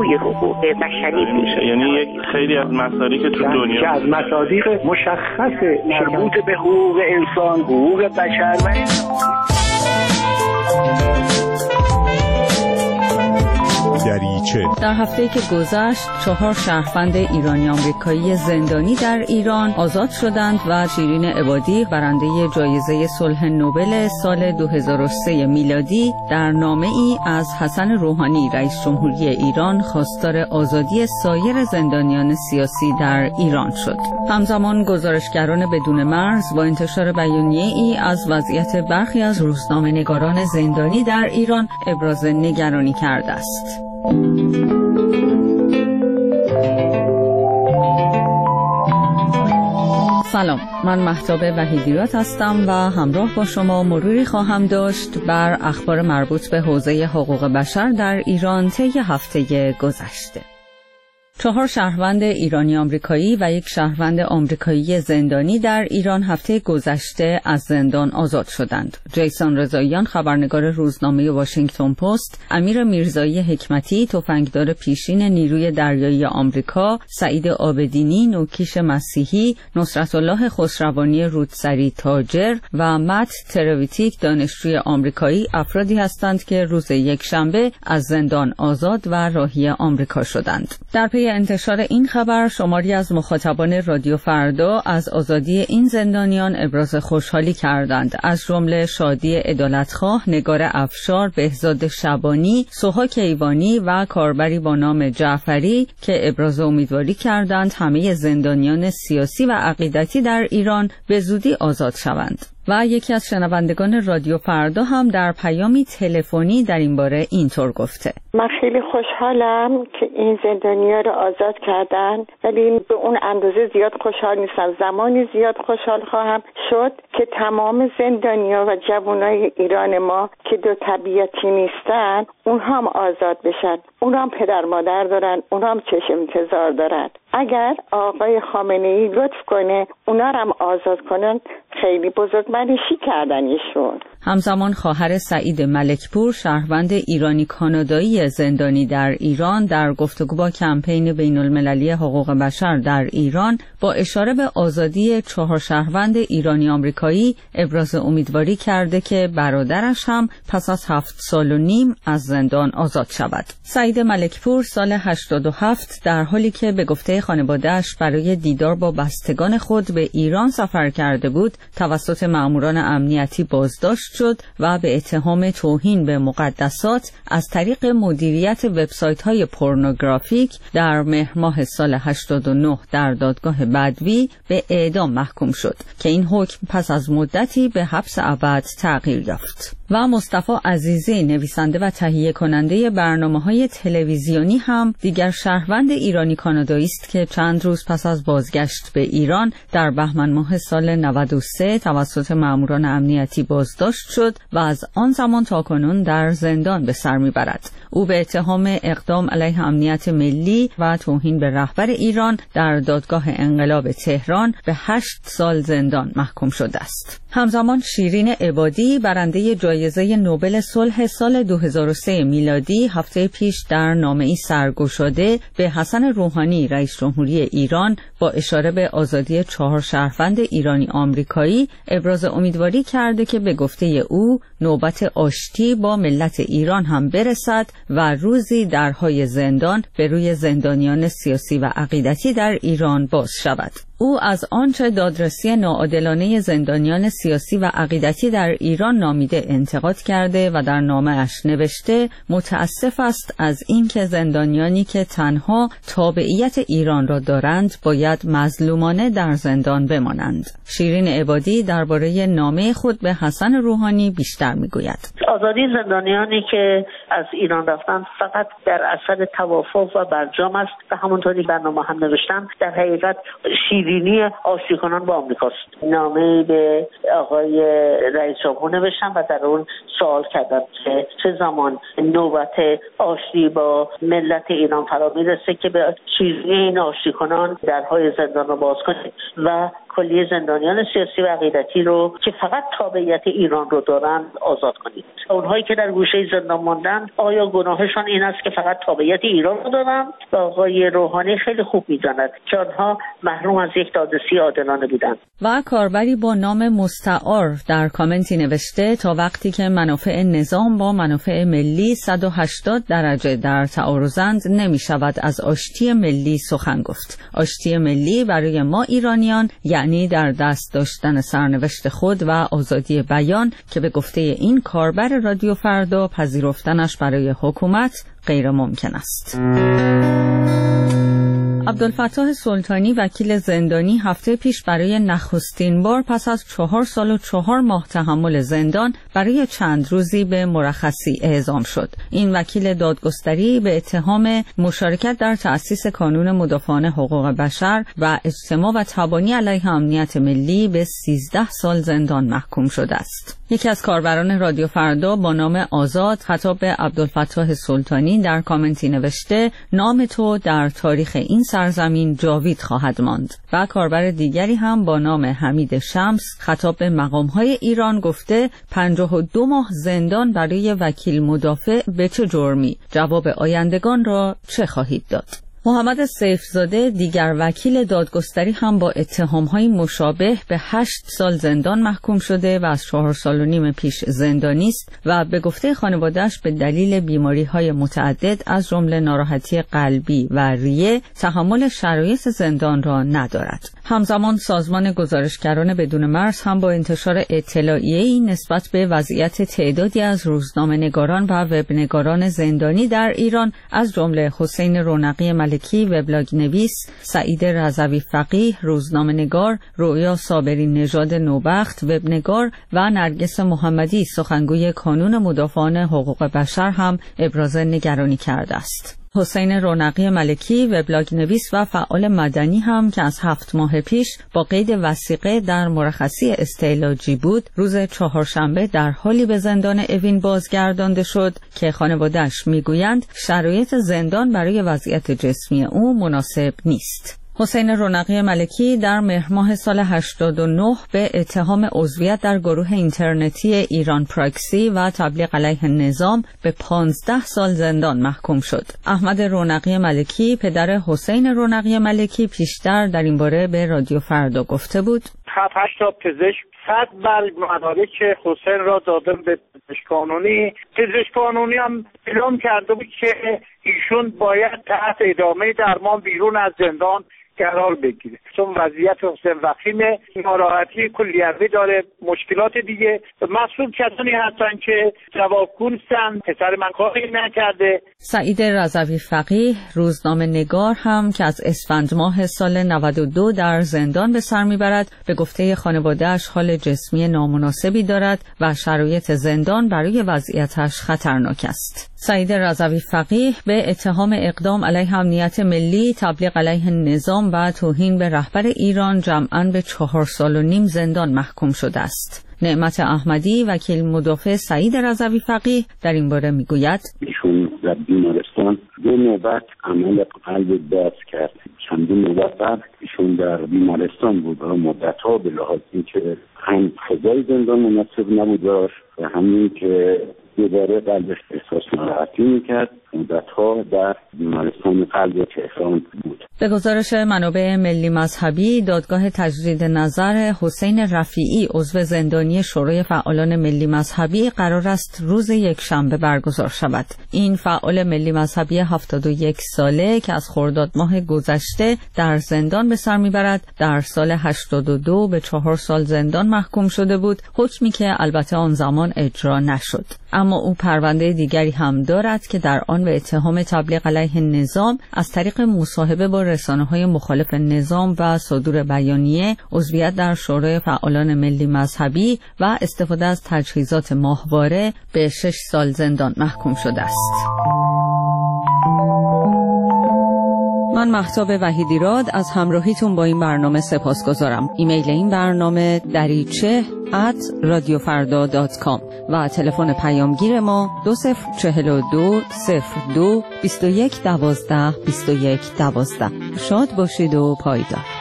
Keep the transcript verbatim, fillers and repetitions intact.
روی حقوق بشری پیش، یعنی یک خیلی از مصادیق که تو دنیا که از مصادیق مشخص مربوط به حقوق انسان، حقوق بشر و دریچه. در هفته‌ای که گذشت چهار شهروند ایرانی آمریکایی زندانی در ایران آزاد شدند و شیرین عبادی برنده جایزه صلح نوبل سال دو هزار و سه میلادی در نامه‌ای از حسن روحانی رئیس جمهوری ایران خواستار آزادی سایر زندانیان سیاسی در ایران شد. همزمان گزارشگران بدون مرز با انتشار بیانیه‌ای از وضعیت برخی از روزنامه‌نگاران زندانی در ایران ابراز نگرانی کرده است. سلام، من مهتاب وحیدیات هستم و همراه با شما مروری خواهم داشت بر اخبار مربوط به حوزه حقوق بشر در ایران طی هفته گذشته. چهار شهروند ایرانی آمریکایی و یک شهروند آمریکایی زندانی در ایران هفته گذشته از زندان آزاد شدند. جیسون رضاییان خبرنگار روزنامه واشنگتن پست، امیر میرزایی حکمتی تفنگدار پیشین نیروی دریایی آمریکا، سعید عابدینی نوکیش مسیحی، نصرت الله خسروانی رودسری تاجر و مت ترویتیک دانشجوی آمریکایی افرادی هستند که روز یکشنبه از زندان آزاد و راهی آمریکا شدند. در پی انتشار این خبر شماری از مخاطبان رادیو فردا از آزادی این زندانیان ابراز خوشحالی کردند، از جمله شادی عدالتخواه، نگار افشار، بهزاد شبانی، سوها کیوانی و کاربری با نام جعفری که ابراز امیدواری کردند همه زندانیان سیاسی و عقیدتی در ایران به زودی آزاد شوند. و یکی از شنوندگان رادیو فردا هم در پیامی تلفنی در این باره اینطور گفته: من خیلی خوشحالم که این زندانی‌ها رو آزاد کردن، ولی به اون اندازه زیاد خوشحال نیستم. زمانی زیاد خوشحال خواهم شد که تمام زندانی‌ها و جوانای ایران ما که دو طبیعتی نیستن اونها هم آزاد بشن. اونها هم پدر مادر دارن، اونها هم چشم انتظار دارن. اگر آقای خامنه‌ای لطف کنه اونا رو هم آزاد کنن، خیلی بزرگمنشی کردن ایشون. همزمان خواهر سعید ملکپور شهروند ایرانی کانادایی زندانی در ایران در گفتگو با کمپین بین المللی حقوق بشر در ایران با اشاره به آزادی چهار شهروند ایرانی آمریکایی ابراز امیدواری کرده که برادرش هم پس از هفت سال و نیم از زندان آزاد شود. سعید ملکپور سال هشتاد و هفت در حالی که به گفته خانواده‌اش برای دیدار با بستگان خود به ایران سفر کرده بود توسط مأموران امنیتی بازداشت شد و به اتهام توهین به مقدسات از طریق مدیریت وبسایت‌های پورنوگرافیک در مهر ماه سال هشتاد و نه در دادگاه بدوی به اعدام محکوم شد که این حکم پس از مدتی به حبس ابد تغییر یافت. و مصطفی عزیزی نویسنده و تهیه کننده برنامه‌های تلویزیونی هم دیگر شهروند ایرانی کانادایی است که چند روز پس از بازگشت به ایران در بهمن ماه سال نود و سه توسط مأموران امنیتی بازداشت شد و از آن زمان تا کنون در زندان به سر میبرد. او به اتهام اقدام علیه امنیت ملی و توهین به رهبر ایران در دادگاه انقلاب تهران به هشت سال زندان محکوم شده است. همزمان شیرین عبادی برنده جایزه نوبل صلح سال دو هزار و سه میلادی هفته پیش در نامه‌ای سرگشاده به حسن روحانی رئیس جمهوری ایران با اشاره به آزادی چهار شهروند ایرانی آمریکایی ابراز امیدواری کرده که به گفته او نوبت آشتی با ملت ایران هم برسد و روزی درهای زندان به روی زندانیان سیاسی و عقیدتی در ایران باز شود. او از آنچه دادرسی ناعادلانه زندانیان سیاسی و عقیدتی در ایران نامیده انتقاد کرده و در نامه‌اش نوشته متاسف است از اینکه زندانیانی که تنها تابعیت ایران را دارند باید مظلومانه در زندان بمانند. شیرین عبادی درباره نامه خود به حسن روحانی بیشتر میگوید: آزادی زندانیانی که از ایران رفتن فقط در اثر توافق و برجام است و همونطوری برنامه هم نوشتم در حقیقت شیرینی آشتی کنان با آمریکاست. نامه به آقای رئیس جمهور نوشتم و در اون سوال کردم که چه زمان نوبت آشتی با ملت ایران فرا میرسه که به شیرینی این آشتی کنان درهای زندان رو باز کنید و کلیه زندانیان سیاسی و عقیدتی رو که فقط تابعیت ایران رو دارن آزاد کنید. اونهایی که در گوشه زندان ماندن آیا گناهشان این است که فقط تابعیت ایران رو دارن؟ و آقای روحانی خیلی خوب می‌داند که آنها محروم از یک دادرسی عادلانه بودند. و کاربری با نام مستعار در کامنتی نوشته تا وقتی که منافع نظام با منافع ملی صد و هشتاد درجه در تعارضند نمی شود از آشتی ملی سخن گفت. آشتی ملی برای ما ایرانیان یعنی در دست داشتن سرنوشت خود و آزادی بیان که به گفته این کاربر رادیو فردا پذیرفتنش برای حکومت غیر ممکن است. عبدالفتاح سلطانی وکیل زندانی هفته پیش برای نخستین بار پس از چهار سال و چهار ماه تحمل زندان برای چند روزی به مرخصی اعزام شد. این وکیل دادگستری به اتهام مشارکت در تأسیس کانون مدافعان حقوق بشر و اجتماع و تبانی علیه امنیت ملی به سیزده سال زندان محکوم شده است. یکی از کاربران رادیو فردا با نام آزاد خطاب به عبدالفتاح سلطانی در کامنتی نوشته نام تو در تاریخ این سرزمین جاوید خواهد ماند. و کاربر دیگری هم با نام حمید شمس خطاب به مقام‌های ایران گفته پنجاه و دو ماه زندان برای وکیل مدافع به چه جرمی؟ جواب آیندگان را چه خواهید داد؟ محمد سیفزاده دیگر وکیل دادگستری هم با اتهام‌های مشابه به هشت سال زندان محکوم شده و از چهار سال و نیم پیش زندانی است و به گفته خانواده‌اش به دلیل بیماری‌های متعدد از جمله ناراحتی قلبی و ریه تحمل شرایط زندان را ندارد. همزمان سازمان گزارشگران بدون مرز هم با انتشار اطلاعیه‌ای نسبت به وضعیت تعدادی از روزنامه‌نگاران و وبنگاران زندانی در ایران از جمله حسین رونقی ملکی وبلاگ نویس، سعید رضوی فقیه روزنامه‌نگار، رویا صابری نژاد نوبخت وبنگار و نرگس محمدی سخنگوی کانون مدافعان حقوق بشر هم ابراز نگرانی کرده است. حسین رونقی ملکی وبلاگ نویس و فعال مدنی هم که از هفت ماه پیش با قید وثیقه در مرخصی استعلاجی بود روز چهارشنبه در حالی به زندان اوین بازگردانده شد که خانواده‌اش میگویند شرایط زندان برای وضعیت جسمی او مناسب نیست. حسین رونقی ملکی در مهر ماه سال هشتاد و نه به اتهام عضویت در گروه اینترنتی ایران پراکسی و تبلیغ علیه نظام به پانزده سال زندان محکوم شد. احمد رونقی ملکی پدر حسین رونقی ملکی پیشتر در این باره به رادیو فردا گفته بود هفت هشت تا پزشک صد بلگ مدارک حسین را دادن به پزشک قانونی. پزشک قانونی هم اعلام کرده بود که ایشون باید تحت ادامه درمان بیرون از زندان قرار بگیره چون وضعیت حسین وخیمه، ناراحتی کلیوی داره، مشکلات دیگه. مسئول کسانی هستن که جوابگو نیستن، پسر من کاری نکرده. سعید رضوی فقیه روزنامه نگار هم که از اسفند ماه سال نود و دو در زندان به سر میبرد به گفته خانواده‌اش حال جسمی نامناسبی دارد و شرایط زندان برای وضعیتش خطرناک است. سعید رضوی فقیه به اتهام اقدام علیه امنیت ملی، تبلیغ علیه نظام و توهین به رهبر ایران جمعاً به چهار سال و نیم زندان محکوم شده است. نعمت احمدی وکیل مدافع سعید رضوی فقیه در این باره میگوید ایشون در بیمارستان دو نوبت عمل قلب باز کرد. چندین نوبت بعد ایشون در بیمارستان بود و مدت‌ها به لحاظ اینکه هم فضای زندان مناسب نبود و همین که دوباره قلبش احساس ناراحتی میکرد، مدت‌ها در بیمارستان قلب تهران بود. به گزارش منابع ملی مذهبی دادگاه تجدید نظر حسین رفیعی عضو زندانی شورای فعالان ملی مذهبی قرار است روز یکشنبه برگزار شود. این فعال ملی مذهبی هفتاد و یک ساله که از خرداد ماه گذشته در زندان به سر میبرد در سال هشتاد و دو به چهار سال زندان محکوم شده بود، حکمی که البته آن زمان اجرا نشد. اما او پرونده دیگری هم دارد که در آن به اتهام تبلیغ علیه نظام از طریق مصاحبه با رسانه‌های مخالف نظام و صدور بیانیه، عضویت در شورای فعالان ملی مذهبی و استفاده از تجهیزات ماهواره به شش سال زندان محکوم شده است. من مهتاب وحیدیراد از همراهیتون با این برنامه سپاسگزارم. ایمیل این برنامه دریچه ات رادیو فردا دات کام و تلفن پیامگیر ما دو صفر چهل و دو صفر دو بیست و یک دوازده بیست و یک دوازده. شاد باشید و پایدار.